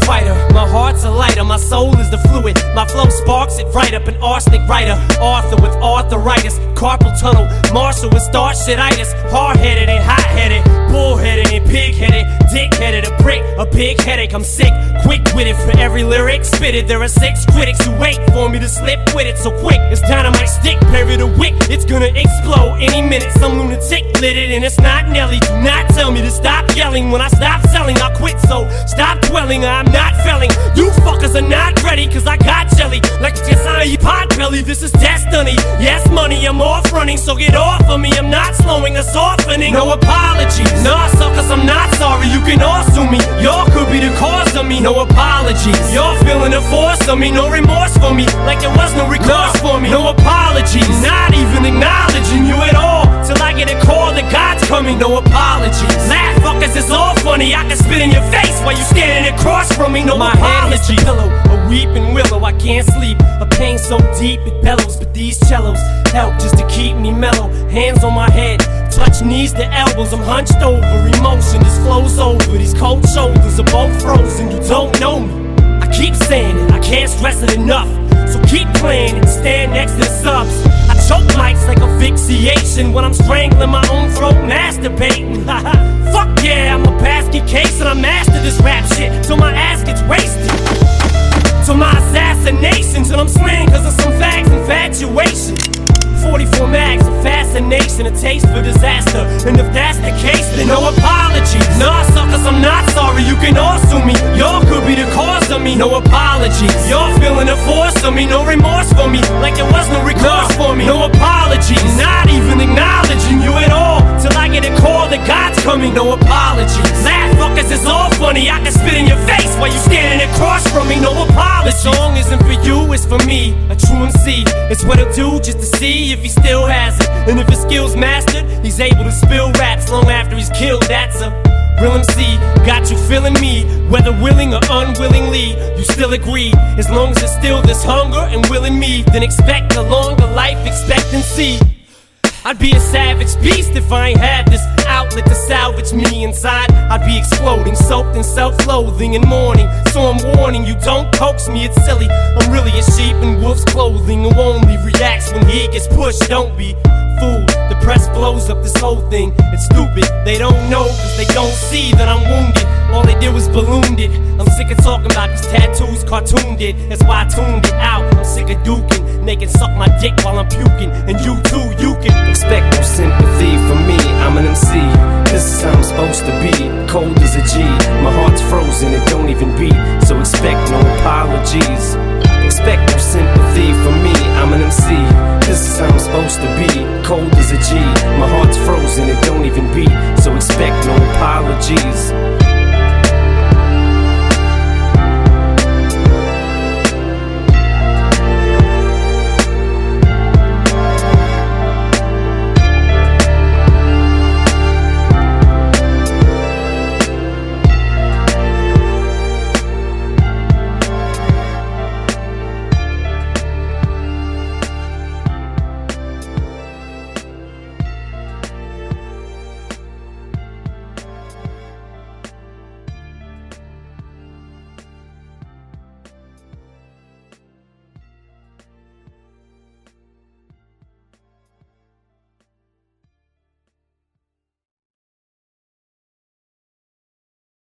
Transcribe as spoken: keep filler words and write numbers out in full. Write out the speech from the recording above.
fighter, my heart's a lighter, my soul is the fluid, my flow sparks it right up. An arsenic writer, Arthur with arthritis, carpal tunnel, Marshall with starch-shititis, hard-headed and hot-headed, bull-headed and pig-headed, dick-headed, a brick, a big headache. I'm sick, quick-witted for every lyric spitted. There are six critics who wait for me to slip with it, so quick, it's dynamite stick, parry the wick, it's gonna explode any minute. Some lunatic lit it and it's not Nelly. Do not tell me to stop yelling. When I stop selling, I'll quit, so stop dwelling. I'm not felling. You fuckers are not ready, cause I got jelly like just on your pot belly. This is destiny. Yes, money, I'm off running, so get off of me. I'm not slowing or softening. No apologies. Nah, suckers, I'm not sorry. You can all sue me. Y'all could be the cause of me. No apologies. Y'all feeling the force of me. No remorse for me, like there was no recourse for me. No apologies. Not even acknowledging you at all till I get a call that God's coming. No apologies. Laugh fuckers, it's all funny. I can spit in your face while you standing across from me. No My apologies. Pillow, a weeping willow, I can't sleep. A pain so deep it bellows, but these cellos help just to keep me mellow. Hands on my head, touch knees to elbows. I'm hunched over, emotion just flows over. These cold shoulders are both frozen. You don't know me. I keep saying it, I can't stress it enough. So keep playing and stand next to the subs. I choke mics like asphyxiation when I'm strangling my own throat, masturbating. Fuck yeah, I'm a basket case and I master this rap shit till my ass gets wasted. Till my assassinations and I'm slain cause of some fags infatuation. forty-four mags of fascination, a taste for disaster. And if that's the case, then no apologies. Nah, suckers, I'm not sorry. You can all sue me. Y'all could be the cause of me. No apologies. Y'all feeling the force of me. No remorse for me, like there was no recourse for me. No apologies. Not even acknowledging you at all till I get a call that God's coming. No apologies. Laugh fuckers, it's all funny. I can spit in your face while you standing across from me. No apologies. The song isn't for you, it's for me, a true M C. It's what he'll do just to see if he still has it. And if his skills mastered, he's able to spill raps long after he's killed. That's a real M C. Got you feeling me, whether willing or unwillingly. You still agree, as long as it's still this hunger and will in me, then expect a longer life expectancy. I'd be a savage beast if I ain't had this outlet to salvage me inside. I'd be exploding, soaked in self-loathing and mourning. So I'm warning you, don't coax me, it's silly. I'm really a sheep in wolf's clothing who only reacts when he gets pushed. Don't be fooled, the press blows up this whole thing. It's stupid, they don't know cause they don't see that I'm wounded. All they did was ballooned it. I'm sick of talking about these tattoos cartooned it. That's why I tuned it out. I'm sick of duking. They can suck my dick while I'm puking. And you too, you can expect no sympathy from me. I'm an M C. This is how I'm supposed to be. Cold as a G. My heart's frozen, it don't even beat. So expect no apologies.